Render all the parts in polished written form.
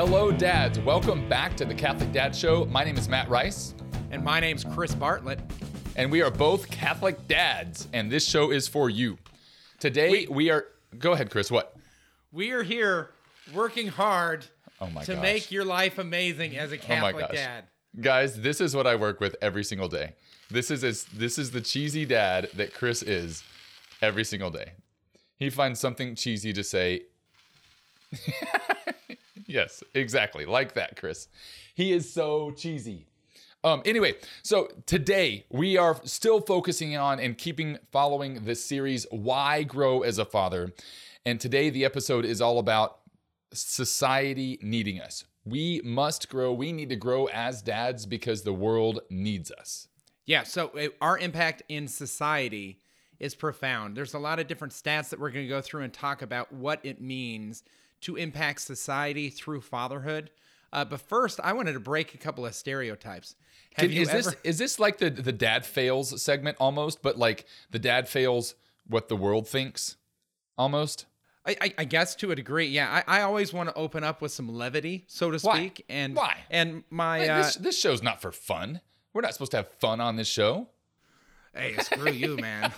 Hello, dads. Welcome back to the Catholic Dad Show. My name is Matt Rice. And my name's Chris Bartlett. And we are both Catholic dads, and this show is for you. Today, we are... Go ahead, Chris. What? We are here working hard to make your life amazing as a Catholic dad. Guys, this is what I work with every single day. This is the cheesy dad that Chris is every single day. He finds something cheesy to say. Yes, exactly. Like that, Chris. He is so cheesy. Anyway, so today we are still focusing on and following this series, Why Grow as a Father. And today the episode is all about society needing us. We must grow. We need to grow as dads because the world needs us. Yeah, so our impact in society is profound. There's a lot of different stats that we're going to go through and talk about what it means to impact society through fatherhood. But first, I wanted to break a couple of stereotypes. Is this like the dad fails segment almost, but like the dad fails what the world thinks almost? I guess to a degree, yeah. I always want to open up with some levity, so to speak. Why? And my this show's not for fun. We're not supposed to have fun on this show. Hey, screw you, man.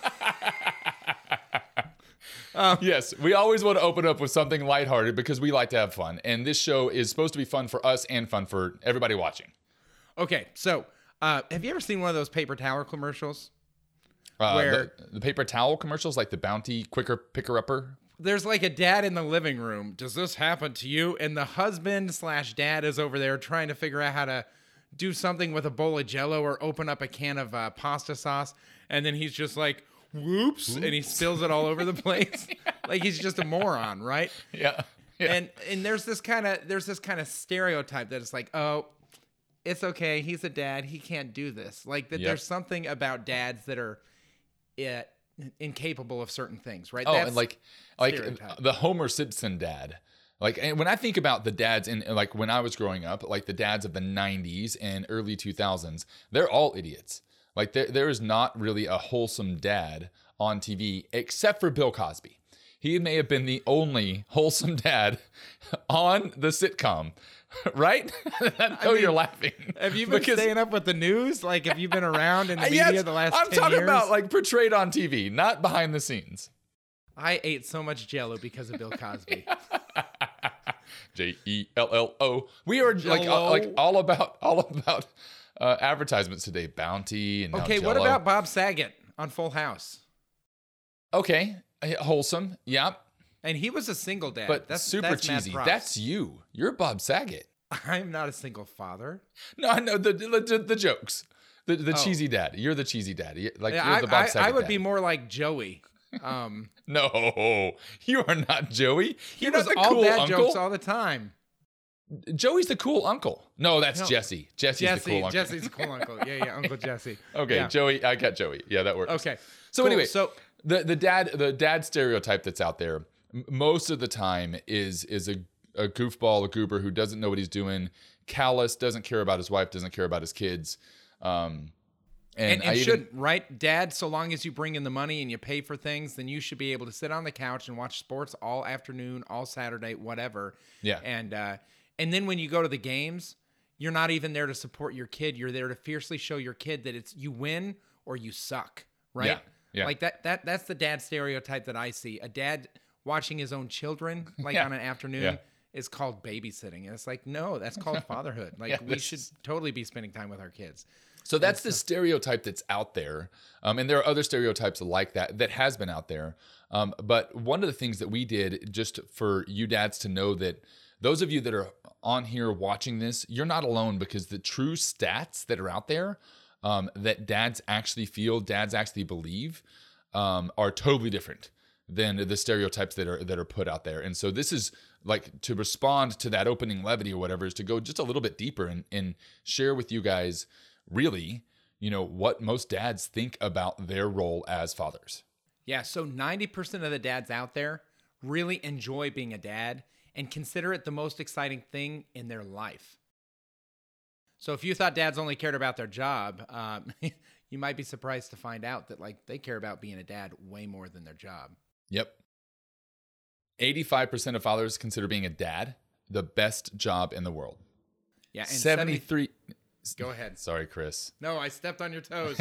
Yes, we always want to open up with something lighthearted because we like to have fun. And this show is supposed to be fun for us and fun for everybody watching. Okay, so have you ever seen one of those paper towel commercials? The paper towel commercials, like the Bounty Quicker Picker-Upper? There's like a dad in the living room. Does this happen to you? And the husband/dad is over there trying to figure out how to do something with a bowl of Jell-O or open up a can of pasta sauce. And then he's just like, whoops, and he spills it all over the place. Like he's just a moron, right? Yeah. And there's this kind of stereotype that it's like, oh, it's okay, he's a dad, he can't do this. Like that. Yep. There's something about dads that are incapable of certain things, right? That's and like the Homer Simpson dad. Like, and when I think about the dads in like when I was growing up, like the dads of the 90s and early 2000s, they're all idiots. Like there is not really a wholesome dad on TV except for Bill Cosby. He may have been the only wholesome dad on the sitcom, right? I know you're laughing. Have you been staying up with the news? Like, have you been around in the media the last 10 years? I'm talking about like portrayed on TV, not behind the scenes. I ate so much Jell-O because of Bill Cosby. Jello. We are like all about advertisements today. Bounty and okay. What about Bob Saget on Full House? Okay, wholesome. Yeah. And he was a single dad. But that's cheesy. That's you. You're Bob Saget. I'm not a single father. No, I know the jokes. The cheesy dad. You're the cheesy dad. Like you're the Bob Saget. I would be more like Joey. No, you are not Joey. He was the all cool dad uncle. Jokes all the time. Joey's the cool uncle. No, that's Jesse. Jesse's the cool uncle. Jesse's the cool uncle. Yeah, Uncle Jesse. Okay, yeah. Joey. I got Joey. Yeah, that works. Okay. So cool. Anyway, so the dad stereotype that's out there most of the time is a goofball, a goober who doesn't know what he's doing, callous, doesn't care about his wife, doesn't care about his kids. And shouldn't, right? Dad, so long as you bring in the money and you pay for things, then you should be able to sit on the couch and watch sports all afternoon, all Saturday, whatever. Yeah. And then when you go to the games, you're not even there to support your kid. You're there to fiercely show your kid that it's you win or you suck, right? Yeah. Like that's the dad stereotype that I see. A dad watching his own children, like on an afternoon, is called babysitting. And it's like, no, that's called fatherhood. Like we should totally be spending time with our kids. So that's the stereotype that's out there. And there are other stereotypes like that has been out there. But one of the things that we did just for you dads to know that those of you that are on here watching this, you're not alone because the true stats that are out there that dads actually feel, dads actually believe are totally different than the stereotypes that are put out there. And so this is like to respond to that opening levity or whatever is to go just a little bit deeper and share with you guys really, what most dads think about their role as fathers. Yeah, so 90% of the dads out there really enjoy being a dad and consider it the most exciting thing in their life. So if you thought dads only cared about their job, you might be surprised to find out that they care about being a dad way more than their job. Yep. 85% of fathers consider being a dad the best job in the world. Yeah, and 73. Go ahead. Sorry, Chris. No, I stepped on your toes.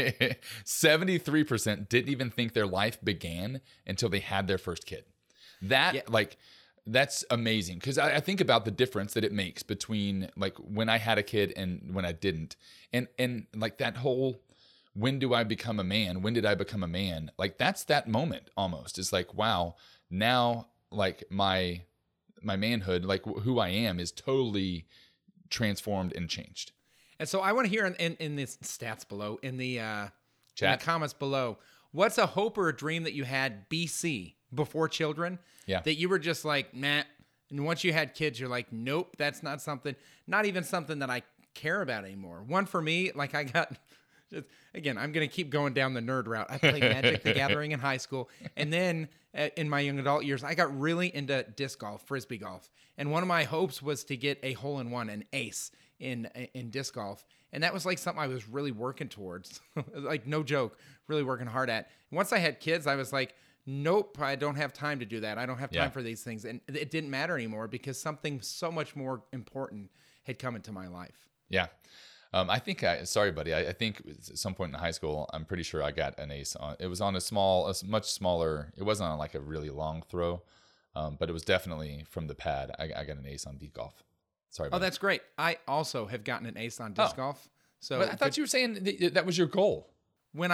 73% didn't even think their life began until they had their first kid. That's amazing, because I think about the difference that it makes between like when I had a kid and when I didn't, and like that whole, when do I become a man? When did I become a man? Like that's that moment almost. It's like, wow, now like my manhood, like who I am, is totally transformed and changed. And so I want to hear in the stats below, in the Chat. comments below, what's a hope or a dream that you had BC, before children, that you were just like, nah. And once you had kids, you're like, nope, that's not even something that I care about anymore. One for me, like I got, again, I'm going to keep going down the nerd route. I played Magic the Gathering in high school. And then in my young adult years, I got really into disc golf, frisbee golf. And one of my hopes was to get a hole-in-one, an ace in disc golf. And that was like something I was really working towards. Like, no joke, really working hard at. And once I had kids, I was like, nope, I don't have time to do that. I don't have time for these things. And it didn't matter anymore because something so much more important had come into my life. Yeah. I think, sorry, buddy. I think at some point in high school, I'm pretty sure I got an ace on. It was on a much smaller. It wasn't on like a really long throw, but it was definitely from the pad. I got an ace on disc golf. Sorry. Oh, that's great. I also have gotten an ace on disc golf. So but I thought you were saying that was your goal. Before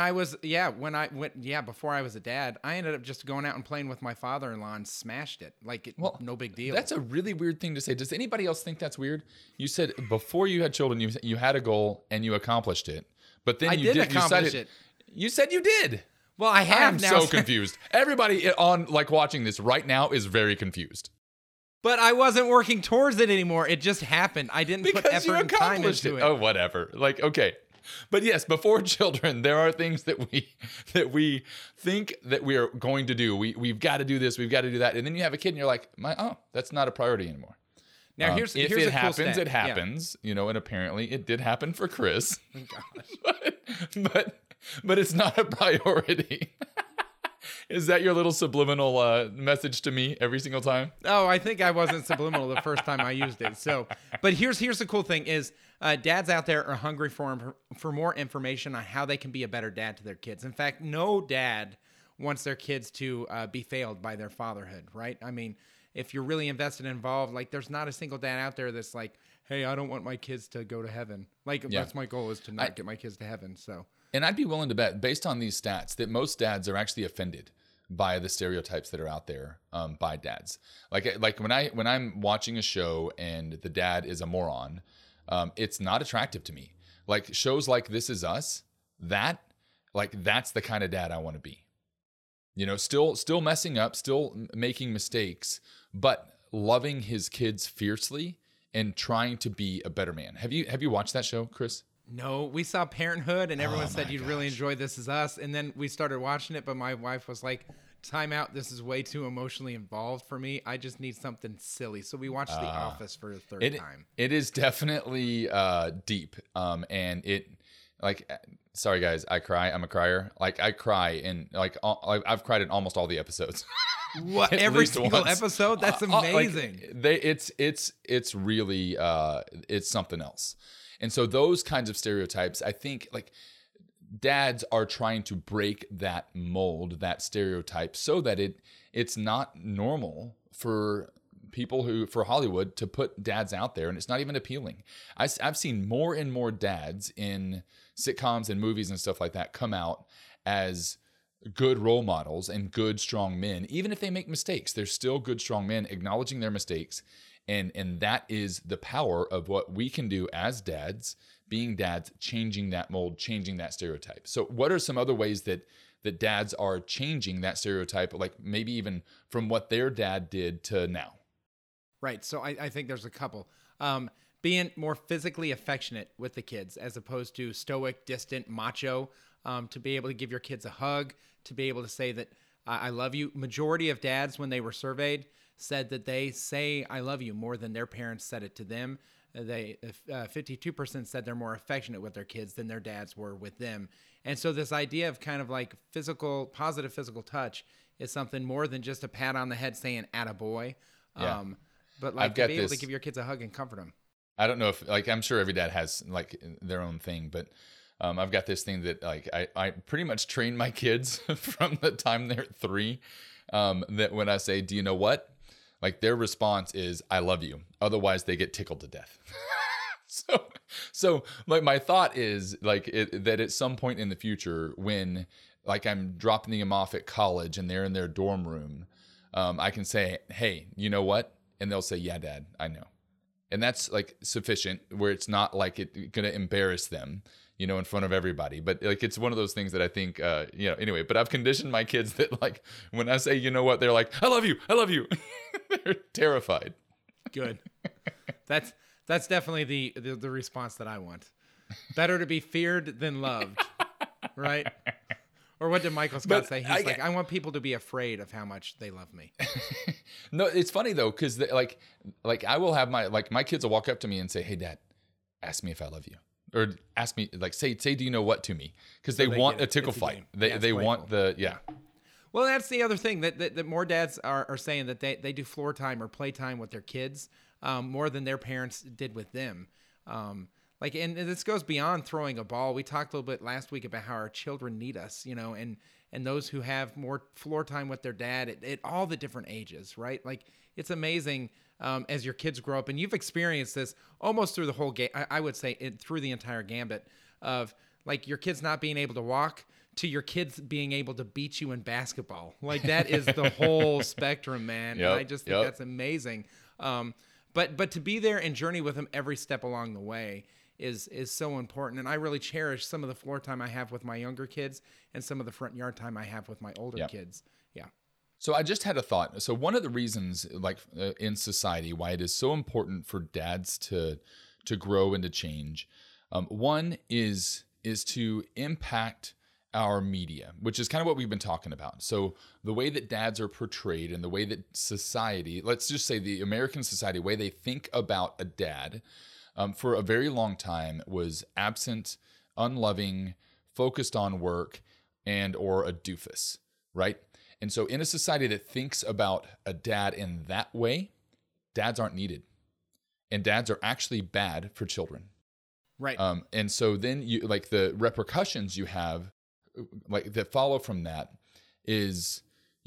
I was a dad, I ended up just going out and playing with my father-in-law and smashed it. No big deal. That's a really weird thing to say. Does anybody else think that's weird? You said before you had children, you had a goal and you accomplished it. But then you did accomplish it. You said you did. Well, I have I'm now. so confused. Everybody on like watching this right now is very confused. But I wasn't working towards it anymore. It just happened. I didn't put effort and time into it. Oh, whatever. Like, okay. But yes, before children, there are things that we think that we are going to do. We've got to do this. We've got to do that. And then you have a kid, and you're like, that's not a priority anymore. Now if it cool happens, stat. it happens. Yeah. And apparently it did happen for Chris. Oh, gosh. but it's not a priority. Is that your little subliminal message to me every single time? Oh, I think I wasn't subliminal the first time I used it. So, but here's the cool thing is dads out there are hungry for more information on how they can be a better dad to their kids. In fact, no dad wants their kids to be failed by their fatherhood, right? I mean, if you're really invested and involved, like there's not a single dad out there that's like, hey, I don't want my kids to go to heaven. That's my goal, is to not get my kids to heaven. So. And I'd be willing to bet, based on these stats, that most dads are actually offended by the stereotypes that are out there by dads. Like when I'm watching a show and the dad is a moron, it's not attractive to me. Like shows like This Is Us, that's the kind of dad I want to be. Still messing up, still making mistakes, but loving his kids fiercely and trying to be a better man. Have you watched that show, Chris? No, we saw Parenthood, and everyone said you'd really enjoy This Is Us. And then we started watching it, but my wife was like, time out. This is way too emotionally involved for me. I just need something silly. So we watched The Office for the third time. It is definitely deep. And it, like, sorry guys, I cry. I'm a crier. Like I cry, and like I've cried in almost all the episodes. What? Every single episode? That's amazing. It's really it's something else. And so those kinds of stereotypes, I think, like dads are trying to break that mold, that stereotype, so that it's not normal for for Hollywood to put dads out there, and it's not even appealing. I've seen more and more dads in sitcoms and movies and stuff like that come out as good role models and good, strong men. Even if they make mistakes, they're still good, strong men, acknowledging their mistakes. And that is the power of what we can do as dads, being dads, changing that mold, changing that stereotype. So what are some other ways that dads are changing that stereotype, like maybe even from what their dad did to now? Right. So I think there's a couple. Being more physically affectionate with the kids as opposed to stoic, distant, macho, to be able to give your kids a hug, to be able to say that I love you. Majority of dads, when they were surveyed, said that they say I love you more than their parents said it to them. 52% said they're more affectionate with their kids than their dads were with them. And so this idea of kind of like positive physical touch is something more than just a pat on the head saying attaboy. Yeah. But like I've to got be able to this. give your kids a hug and comfort them. I don't know if like I'm sure every dad has like their own thing, but I've got this thing that like I pretty much train my kids from the time they're 3. That when I say, "Do you know what?" Like their response is, "I love you." Otherwise, they get tickled to death. So like my thought is like that at some point in the future, when like I'm dropping them off at college and they're in their dorm room, I can say, "Hey, you know what?" And they'll say, "Yeah, Dad, I know." And that's like sufficient where it's not like it going to embarrass them, in front of everybody. But like, it's one of those things that I think, anyway, but I've conditioned my kids that like, when I say, you know what, they're like, I love you. I love you. They're terrified. Good. That's definitely the response that I want. Better to be feared than loved. Right? Or what did Michael Scott say? He's like, I want people to be afraid of how much they love me. No, it's funny though, because like I will have my kids will walk up to me and say, "Hey, Dad, ask me if I love you," or ask me like say, "Do you know what?" to me, because they want a tickle fight. They want the. Well, that's the other thing that more dads are saying, that they do floor time or playtime with their kids more than their parents did with them. And this goes beyond throwing a ball. We talked a little bit last week about how our children need us, and those who have more floor time with their dad at all the different ages, right? Like, it's amazing as your kids grow up, and you've experienced this almost through the whole game. I would say through the entire gambit of like your kids not being able to walk to your kids being able to beat you in basketball. Like, that is the whole spectrum, man. Yep, and I just think that's amazing. But to be there and journey with them every step along the way is so important. And I really cherish some of the floor time I have with my younger kids and some of the front yard time I have with my older kids. Yeah. So I just had a thought. So one of the reasons, like in society, why it is so important for dads to grow and to change, one is to impact our media, which is kind of what we've been talking about. So the way that dads are portrayed and the way that society, let's just say the American society, way they think about a dad, for a very long time was absent, unloving, focused on work, and or a doofus, right? And so in a society that thinks about a dad in that way, dads aren't needed. And dads are actually bad for children. Right. And so then you like the repercussions you have like that follow from that is,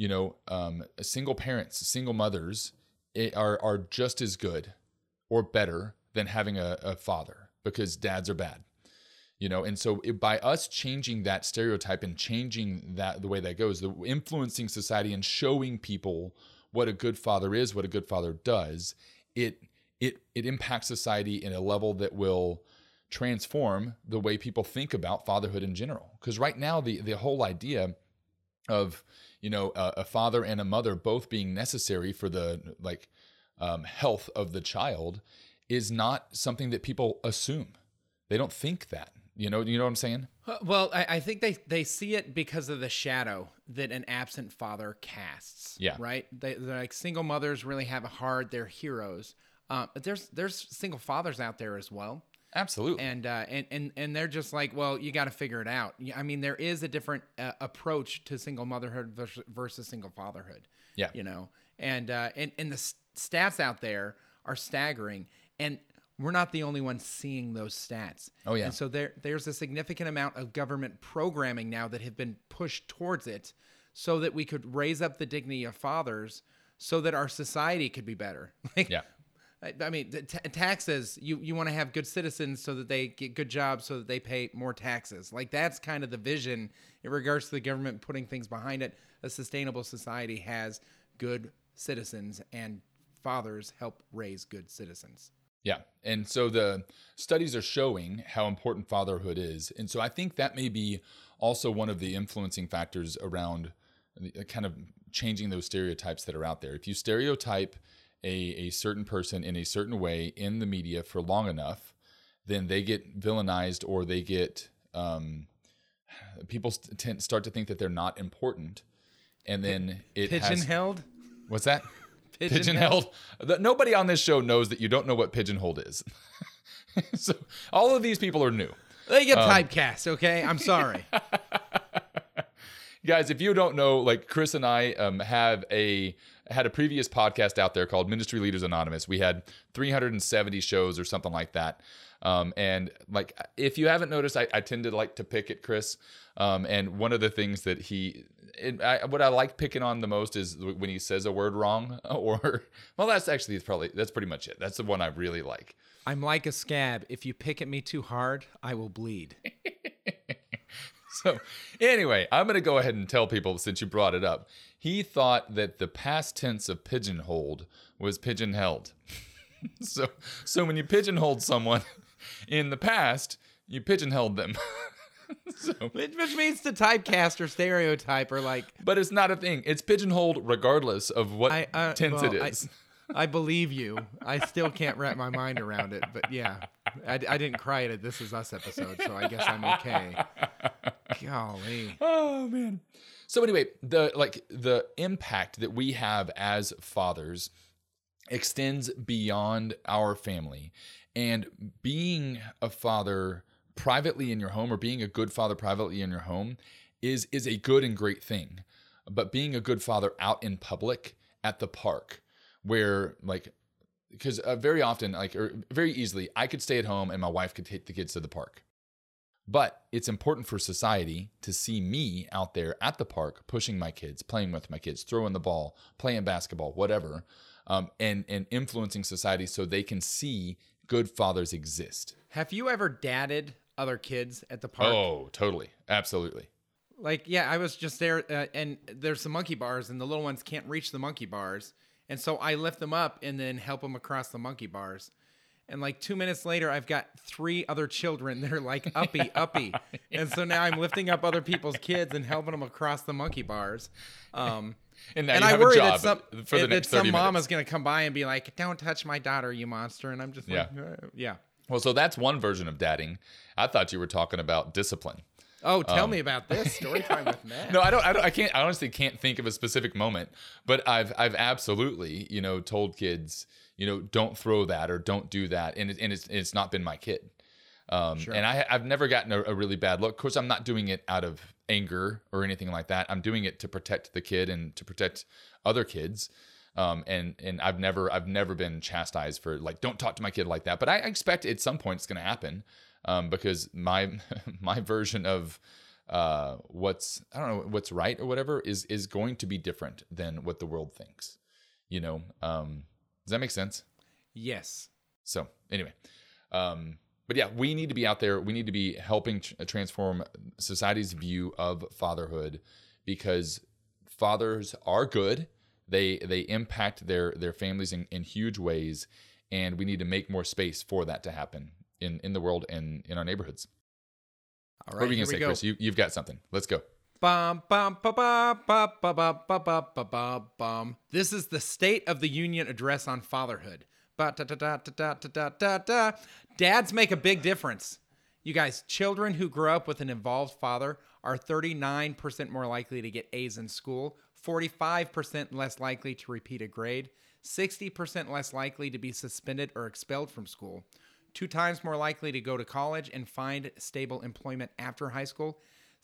single parents, single mothers are just as good or better than having a father, because dads are bad, and so by us changing that stereotype and changing that the way that goes, the influencing society and showing people what a good father is, what a good father does, it impacts society in a level that will transform the way people think about fatherhood in general. Because right now the whole idea of a father and a mother both being necessary for the health of the child is not something that people assume. They don't think that. You know what I'm saying? Well, I think they see it because of the shadow that an absent father casts. Yeah. Right? They're like, single mothers really have it hard. They're heroes. But there's single fathers out there as well. Absolutely. And they're just like, well, you got to figure it out. I mean, there is a different approach to single motherhood versus single fatherhood. Yeah. And the stats out there are staggering, and we're not the only ones seeing those stats. Oh yeah. And so there's a significant amount of government programming now that have been pushed towards it, so that we could raise up the dignity of fathers, so that our society could be better. Yeah. I mean, taxes, you want to have good citizens so that they get good jobs, so that they pay more taxes. Like, that's kind of the vision in regards to the government putting things behind it. A sustainable society has good citizens, and fathers help raise good citizens. Yeah. And so the studies are showing how important fatherhood is. And so I think that may be also one of the influencing factors around kind of changing those stereotypes that are out there. If you stereotype a certain person in a certain way in the media for long enough, then they get villainized, or they get people start to think that they're not important, and then it pigeonholed. What's that? Pigeonholed. Nobody on this show knows that you don't know what pigeonholed is. So all of these people are new. They get typecast. Okay, I'm sorry. Guys, if you don't know, like Chris and I had a previous podcast out there called Ministry Leaders Anonymous. We had 370 shows or something like that. And like, if you haven't noticed, I tend to like to pick at Chris. And one of the things that what I like picking on the most is when he says a word wrong, or, well, that's pretty much it. That's the one I really like. I'm like a scab. If you pick at me too hard, I will bleed. So anyway, I'm going to go ahead and tell people, since you brought it up, he thought that the past tense of pigeonholed was pigeon-held. So when you pigeonholed someone in the past, you pigeon-held them. Which means to typecast or stereotype or like. But it's not a thing. It's pigeonholed regardless of what tense it is. I believe you. I still can't wrap my mind around it. But yeah, I didn't cry at a This Is Us episode, so I guess I'm okay. Golly. Oh, man. So anyway, the impact that we have as fathers extends beyond our family. And being a father privately in your home, or being a good father privately in your home, is a good and great thing. But being a good father out in public at the park, where because very often, or very easily, I could stay at home and my wife could take the kids to the park. But it's important for society to see me out there at the park, pushing my kids, playing with my kids, throwing the ball, playing basketball, whatever, and influencing society so they can see good fathers exist. Have you ever dadded other kids at the park? Oh, totally. Absolutely. Like, yeah, I was just there, and there's some monkey bars, and the little ones can't reach the monkey bars. And so I lift them up and then help them across the monkey bars. And like 2 minutes later, I've got 3 other children that are like uppy. And so now I'm lifting up other people's kids and helping them across the monkey bars. And now and you I have worry a job for the next 30 some minutes. mom is going to come by and be like, "Don't touch my daughter, you monster." And I'm just like, yeah. Well, so that's one version of dadding. I thought you were talking about discipline. Oh, tell me about this story time with Matt. No, I honestly can't think of a specific moment, but I've absolutely, told kids, don't throw that or don't do that. And it's not been my kid. Sure. And I've never gotten a really bad look. Of course, I'm not doing it out of anger or anything like that. I'm doing it to protect the kid and to protect other kids. And I've never been chastised for like, don't talk to my kid like that. But I expect at some point it's going to happen. Because my version of what's right or whatever is going to be different than what the world thinks. Does that make sense? Yes. So anyway, but yeah, we need to be out there. We need to be helping transform society's view of fatherhood, because fathers are good. They impact their families in huge ways, and we need to make more space for that to happen in the world and in our neighborhoods. All right, what are you going to say, Chris? You've got something. Let's go. Bum, bum, ba, ba, ba, ba, ba, ba, ba, ba, ba, bum. This is the State of the Union address on fatherhood. Ba, da, da, da, da, da, da, da, da. Dads make a big difference. You guys, children who grow up with an involved father are 39% more likely to get A's in school, 45% less likely to repeat a grade, 60% less likely to be suspended or expelled from school, 2 times more likely to go to college and find stable employment after high school,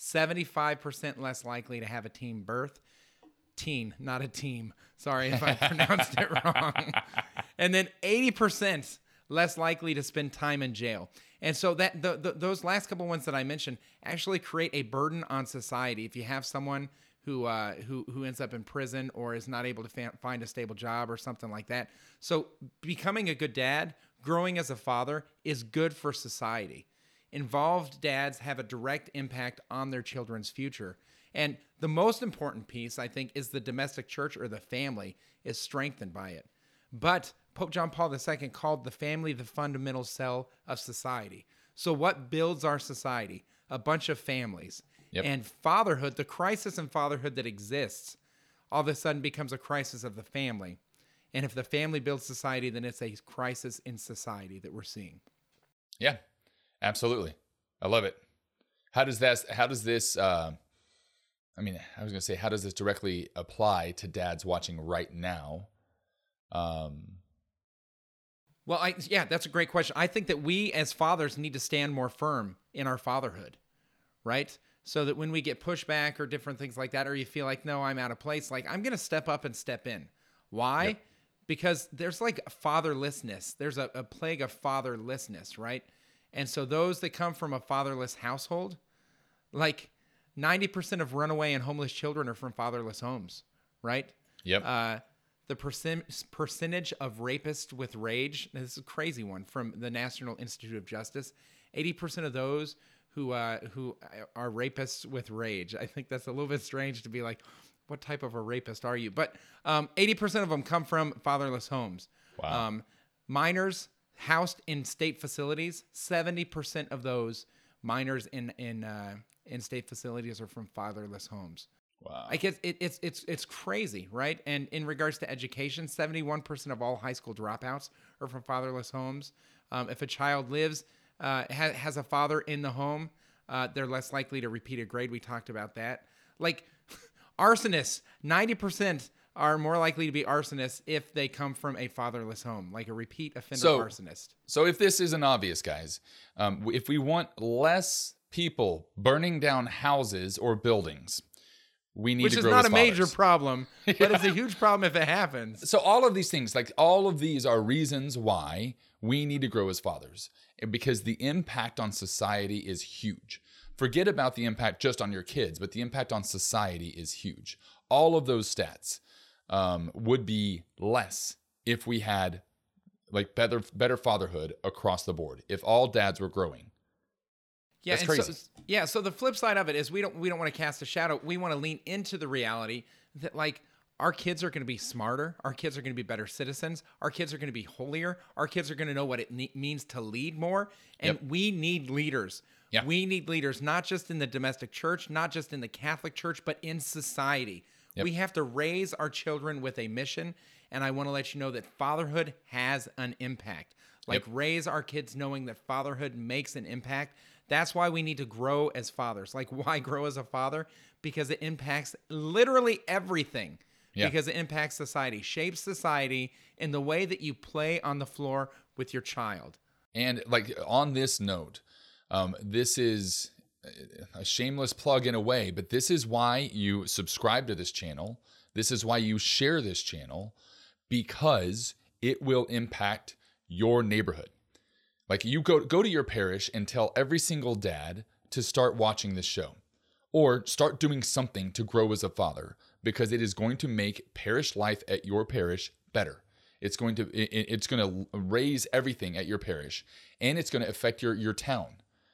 75% less likely to have a teen birth. Teen, not a team. Sorry if I pronounced it wrong. And then 80% less likely to spend time in jail. And so that those last couple ones that I mentioned actually create a burden on society. If you have someone who ends up in prison or is not able to find a stable job or something like that. So becoming a good dad, growing as a father, is good for society. Involved dads have a direct impact on their children's future. And the most important piece, I think, is the domestic church, or the family, is strengthened by it. But Pope John Paul II called the family the fundamental cell of society. So what builds our society? A bunch of families. Yep. And fatherhood, the crisis in fatherhood that exists, all of a sudden becomes a crisis of the family. And if the family builds society, then it's a crisis in society that we're seeing. Yeah, absolutely. I love it. How does this, how does this directly apply to dads watching right now? Well, that's a great question. I think that we as fathers need to stand more firm in our fatherhood, right? so that when we get pushback or different things like that, or you feel like, no, I'm out of place, like I'm going to step up and step in. Why? Yep. Because there's like fatherlessness. There's a plague of fatherlessness, right? And so those that come from a fatherless household, like 90% of runaway and homeless children are from fatherless homes, right? Yep. The percentage of rapists with rage, this is a crazy one from the National Institute of Justice, 80% of those who are rapists with rage. I think that's a little bit strange to be like, what type of a rapist are you? But 80% of them come from fatherless homes. Wow. Minors housed in state facilities, 70% of those minors in state facilities are from fatherless homes. Wow. I guess it's crazy, right? And in regards to education, 71% of all high school dropouts are from fatherless homes. If a child lives has a father in the home, they're less likely to repeat a grade. We talked about that. Like arsonists, 90% are more likely to be arsonists if they come from a fatherless home, like a repeat offender arsonist. So if this isn't obvious, guys, if we want less people burning down houses or buildings, we need Which to is grow not as a major fathers. problem, but it's a huge problem if it happens. So all of these things, like all of these are reasons why we need to grow as fathers, because the impact on society is huge. Forget about the impact just on your kids, but the impact on society is huge. All of those stats would be less if we had like better fatherhood across the board. If all dads were growing. Yeah, That's crazy. So the flip side of it is we don't want to cast a shadow. We want to lean into the reality that like our kids are going to be smarter. Our kids are going to be better citizens. Our kids are going to be holier. Our kids are going to know what it means to lead more. And we need leaders. Yeah. We need leaders, not just in the domestic church, not just in the Catholic Church, but in society. Yep. We have to raise our children with a mission. And I want to let you know that fatherhood has an impact. Like raise our kids knowing that fatherhood makes an impact. That's why we need to grow as fathers. Like, why grow as a father? Because it impacts literally everything. Yeah. Because it impacts society, shapes society in the way that you play on the floor with your child. And like on this note, this is a shameless plug in a way, but this is why you subscribe to this channel. This is why you share this channel, because it will impact your neighborhood. Like you go to your parish and tell every single dad to start watching this show or start doing something to grow as a father, because it is going to make parish life at your parish better. It's going to raise everything at your parish, and it's going to affect your town.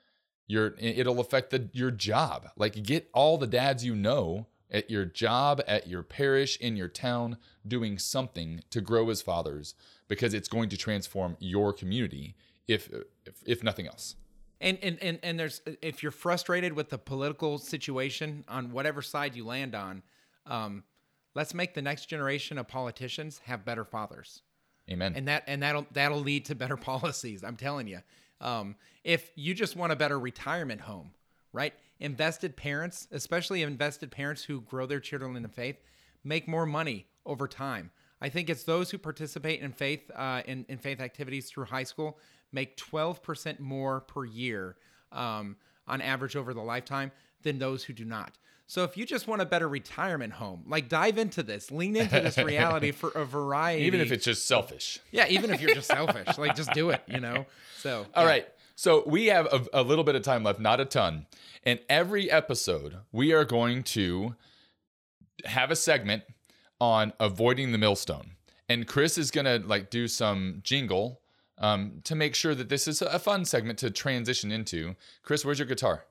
It'll affect your job. Like get all the dads you know at your job, at your parish, in your town, doing something to grow as fathers, because it's going to transform your community. If nothing else. And there's, if you're frustrated with the political situation on whatever side you land on, let's make the next generation of politicians have better fathers. Amen. And that'll lead to better policies. I'm telling you. If you just want a better retirement home, right? Invested parents, especially invested parents who grow their children in the faith, make more money over time. I think it's those who participate in faith in faith activities through high school make 12% more per year on average over the lifetime than those who do not. So if you just want a better retirement home, like dive into this, lean into this reality for a variety. Even if it's just selfish. Yeah, even if you're just selfish, like just do it, you know? So, all right. So we have a little bit of time left, not a ton. And every episode, we are going to have a segment on avoiding the millstone. And Chris is going to like do some jingle to make sure that this is a fun segment to transition into. Chris, where's your guitar?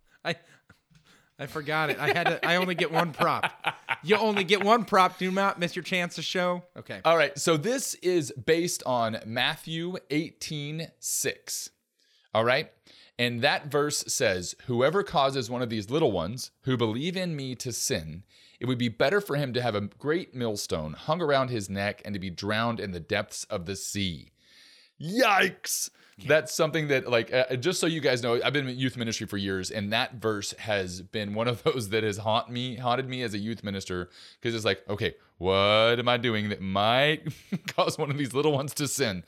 I forgot it. I only get one prop. You only get one prop. Do not miss your chance to show. Okay. All right. So this is based on Matthew 18:6. All right. And that verse says, "Whoever causes one of these little ones who believe in me to sin, it would be better for him to have a great millstone hung around his neck and to be drowned in the depths of the sea." Yikes. Yeah. That's something that, like, just so you guys know, I've been in youth ministry for years, and that verse has been one of those that has haunted me as a youth minister, because it's like, okay, what am I doing that might cause one of these little ones to sin?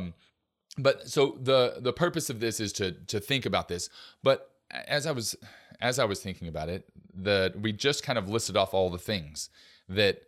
But so the purpose of this is to think about this. But as I was as I was thinking about it, we just kind of listed off all the things that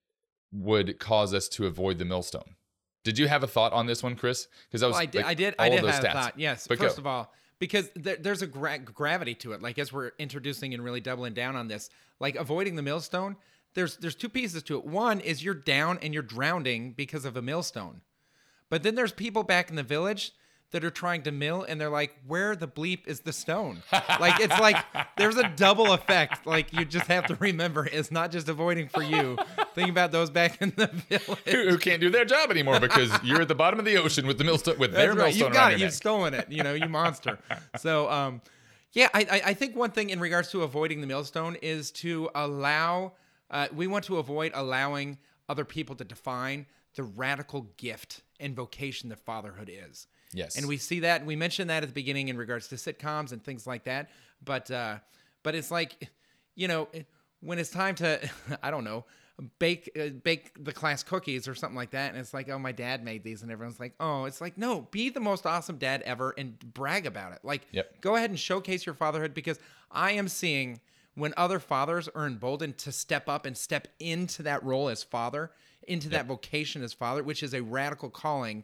would cause us to avoid the millstone. Did you have a thought on this one, Chris? Because I did have a thought. Yes. But first of all, because there's a gravity to it. Like, as we're introducing and really doubling down on this, like avoiding the millstone, there's two pieces to it. One is you're down and you're drowning because of a millstone. But then there's people back in the village that are trying to mill, and they're like, where the bleep is the stone? Like, it's like there's a double effect. Like, you just have to remember, it's not just avoiding for you. Think about those back in the village who can't do their job anymore because you're at the bottom of the ocean with the millstone, with their millstone. You've got it. You've stolen it. You know, you monster. So, yeah, I think one thing in regards to avoiding the millstone is to allow. We want to avoid allowing other people to define the radical gift and vocation that fatherhood is. Yes. And we see that, and we mentioned that at the beginning in regards to sitcoms and things like that. But it's like, you know, when it's time to, I don't know, bake the class cookies or something like that, and it's like, oh, my dad made these, and everyone's like, oh, it's like, no, be the most awesome dad ever and brag about it. Like, Go ahead and showcase your fatherhood, because I am seeing when other fathers are emboldened to step up and step into that role as father, into that vocation as father, which is a radical calling,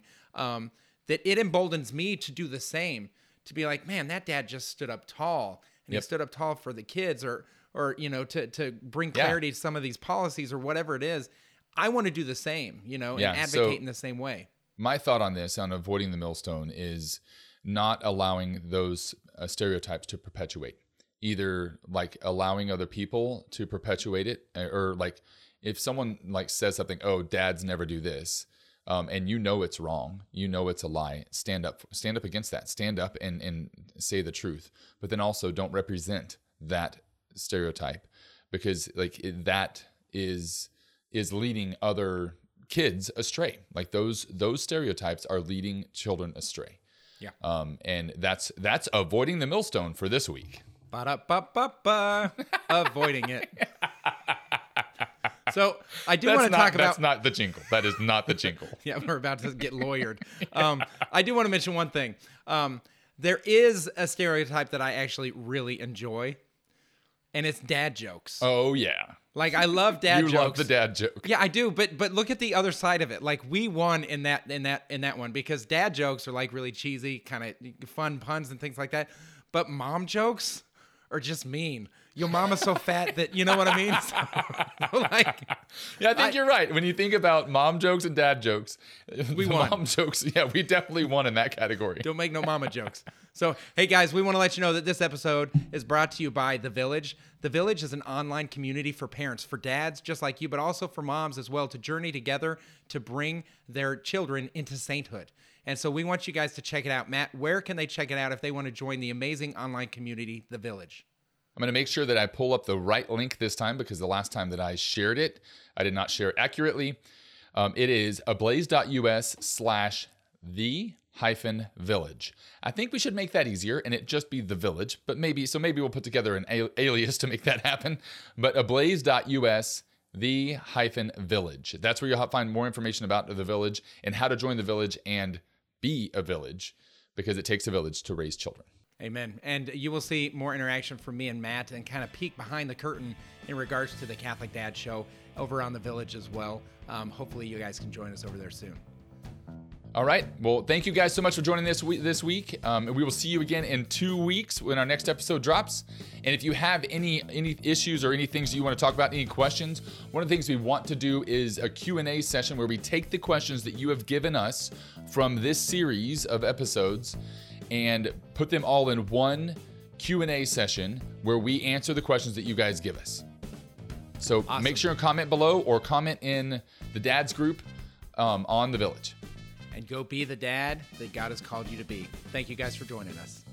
that it emboldens me to do the same, to be like, man, that dad just stood up tall, and he stood up tall for the kids, or you know, to bring clarity to some of these policies or whatever it is. I want to do the same, you know, and advocate in the same way. My thought on this, on avoiding the millstone, is not allowing those stereotypes to perpetuate. Either like allowing other people to perpetuate it, or like if someone like says something, oh, dads never do this. And you know it's wrong, you know it's a lie, stand up against that, stand up and say the truth. But then also don't represent that stereotype, because like that is leading other kids astray. Like those stereotypes are leading children astray. Yeah. And that's avoiding the millstone for this week. Ba-da-ba-ba-ba. Avoiding it. So I do want to talk about... That's not the jingle. That is not the jingle. Yeah, we're about to get lawyered. I do want to mention one thing. There is a stereotype that I actually really enjoy, and it's dad jokes. Oh, yeah. Like, I love dad jokes. You love the dad joke. Yeah, I do. But look at the other side of it. Like, we won in that one, because dad jokes are like really cheesy, kind of fun puns and things like that. But mom jokes are just mean. Your mama's so fat that, you know what I mean? So, like, yeah, I think you're right. When you think about mom jokes and dad jokes, we won. Mom jokes, yeah, we definitely won in that category. Don't make no mama jokes. So, hey guys, we want to let you know that this episode is brought to you by The Village. The Village is an online community for parents, for dads just like you, but also for moms as well, to journey together to bring their children into sainthood. And so we want you guys to check it out. Matt, where can they check it out if they want to join the amazing online community, The Village? I'm going to make sure that I pull up the right link this time, because the last time that I shared it, I did not share it accurately. It is ablaze.us/the-village. I think we should make that easier and it just be The Village, but maybe we'll put together an alias to make that happen. But ablaze.us/the-village. That's where you'll find more information about The Village and how to join The Village and be a village, because it takes a village to raise children. Amen. And you will see more interaction from me and Matt, and kind of peek behind the curtain in regards to the Catholic Dad Show over on The Village as well. Hopefully you guys can join us over there soon. All right. Well, thank you guys so much for joining this week. We will see you again in 2 weeks when our next episode drops. And if you have any issues or any things you want to talk about, any questions, one of the things we want to do is a Q&A session where we take the questions that you have given us from this series of episodes and put them all in one Q&A session where we answer the questions that you guys give us. So awesome. Make sure and comment below, or comment in the dads group on The Village. And go be the dad that God has called you to be. Thank you guys for joining us.